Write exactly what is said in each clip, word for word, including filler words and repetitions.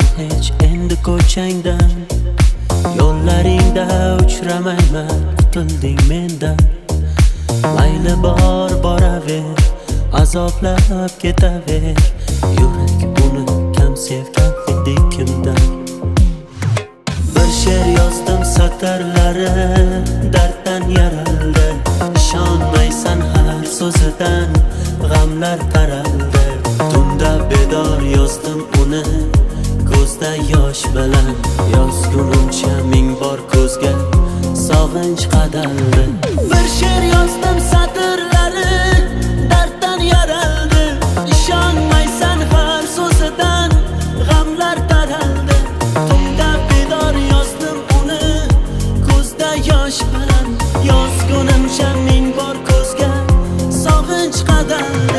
hech endi ko'changdan, yo'llaringda uchramayman, qutulding mendan. Mayli bor boraver, azoblab ketaver, yurak uni kam sevgan edi kimdan. Bir she'r yozdim satrlari darddan yaraldi, ishonmaysan har so'zidan g'amlar taraldi. Tunda bedor yozdim uni ko'zda yosh bilan, yozgunimcha ming bor ko'zga sog'inch qadaldi. Bir she'r yozdim satrlari darddan yaraldi, ishonmaysan har so'zidan g'amlar taraldi. Tunda bedor yozdim uni ko'zda yosh bilan, yozgunimcha ming bor ko'zga sog'inch qadaldi.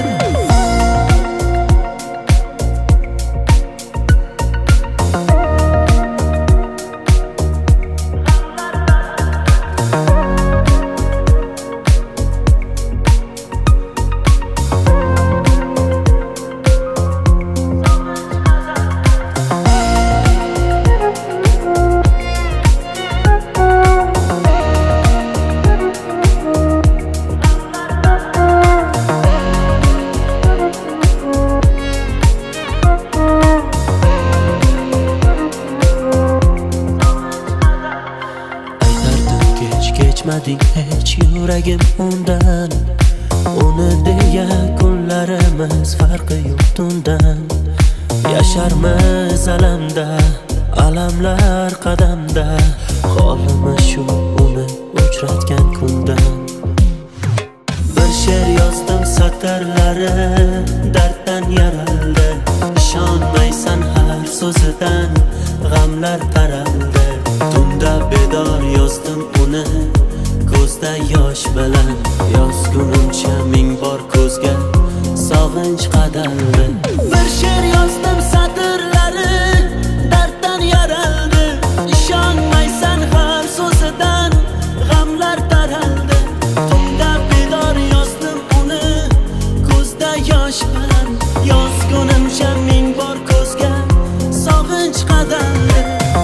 Kechmading hech yuragim undan, uni deya kunlarimiz farqi yo'q tundan. Yasharmiz alamda, alamlar qadamda, holimiz shu uni uchratgan kundan. Bir she'r yozdim satrlari darddan yaraldi, ishonmaysan har so'zidan g'amlar taraldi. Tunda bedor yozdim uni ko'zda yosh bilan, yozgunimcha ming bor ko'zga sog'inch qadaldi. Bir she'r yozdim satrlari darddan yaraldi, ishonmaysan har so'zidan g'amlar taraldi. Tunda bedor yozdim uni ko'zda yosh bilan, yozgunimcha ming bor ko'zga sog'inch qadaldi.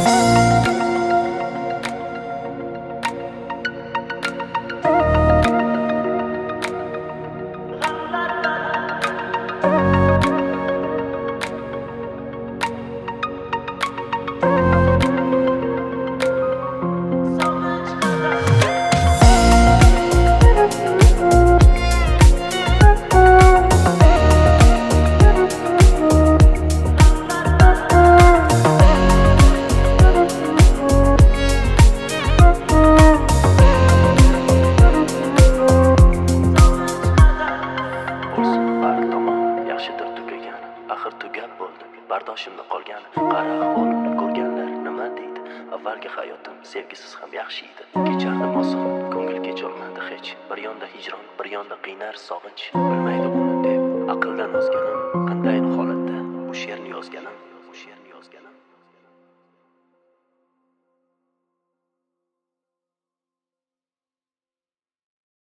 Axir tugab bo'ldi, bardoshimda qolgan. Qara ahvolimni ko'rganlar nima deydi? Avvalgi hayotim sevgisiz ham yaxshi edi. Kechardim oson, ko'ngil kecholmadi hech. Bir yonda hijron, bir yonda qiynar sog'inch. Bilmaydi buni deb aqldan ozganim, qanday